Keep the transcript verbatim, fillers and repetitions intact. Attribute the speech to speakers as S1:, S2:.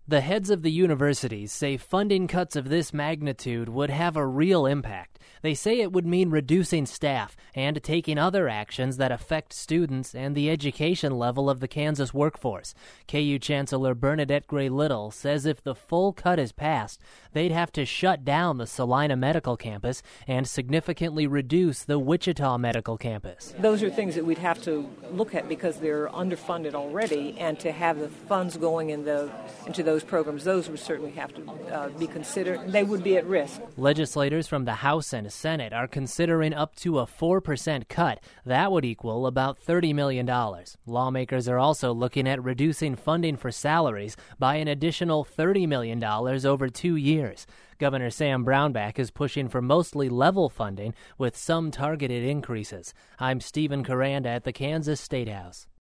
S1: The heads of the universities say funding cuts of this magnitude would have a real impact. They say it would mean reducing staff and taking other actions that affect students and the education level of the Kansas workforce. K U Chancellor Bernadette Gray Little says if the full cut is passed, they'd have to shut down the Salina Medical Campus and significantly reduce the Wichita Medical Campus.
S2: Those are things that we'd have to look at because they're underfunded already, and to have the funds going in the into those programs, those would certainly have to uh, be considered. They would be at risk.
S1: Legislators from the House and Senate are considering up to a four percent cut. That would equal about thirty million dollars. Lawmakers are also looking at reducing funding for salaries by an additional thirty million dollars over two years. Governor Sam Brownback is pushing for mostly level funding with some targeted increases. I'm Stephen Caranda at the Kansas State House.